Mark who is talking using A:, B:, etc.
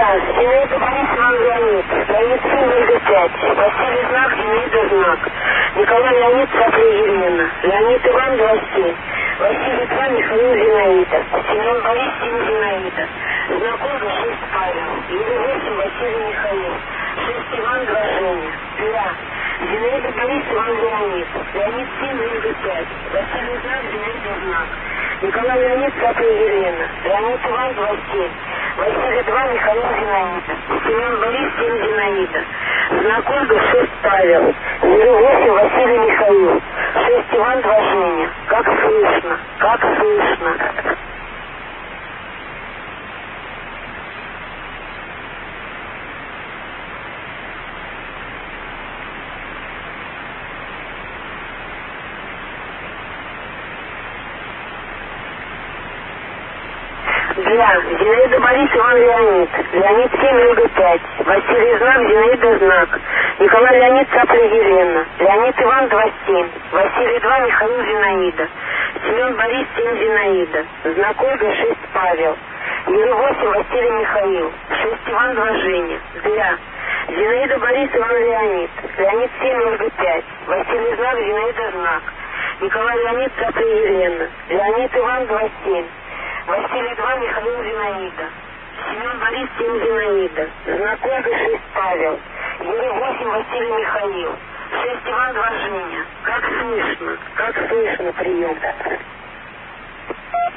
A: Зинаида Борис Иван Леонид. Леонид сын Ольга 5. Василий знак, Зинаида знак. Николай Леонид Цапля Елена. Леонид Иван 27. Василий 2, Михаил Зинаида. Семен Борис 7 Зинаида. Знак Ольга 6 Павел. Юрий 8 Василий Михаил. 6 Иван Граженя. Пера. Зинаида Борис Иван Леонид. Леонид 7 Ольга 5. Василий знак, Зинаида знак. Николай Леонид Цапля Елена. Леонид Иван 27. Василий 2 Михаил Зинаида. Семен Борис 7 Зинаида. Знак Ольга 6 Павел. Юрий 8 Василий Михаил. 6 Иван 2 Женя. Как слышно, как слышно. Зинаида Борис Иван Леонид. Леонид 7 Ольга 5. Василий знак, Зинаида знак. Николай Леонид Цапля Елена. Леонид Иван 27. Василий 2 Михаил Зинаида. Семен Борис 7 Зинаида. Знак Ольга 6 Павел. Юрий 8 Василий Михаил. 6 Иван 2 Женя. Для. Зинаида Борис Иван Леонид. Леонид 7 Ольга 5. Василий знак, Зинаида знак. Николай Леонид Цапля Елена. Леонид Иван 27. Василий 2 Михаил Зинаида. Семен Борис 7 Зинаида. Знак Ольга 6 Павел. Юрий 8 Василий Михаил. 6 Иван 2 Женя. Как слышно прием.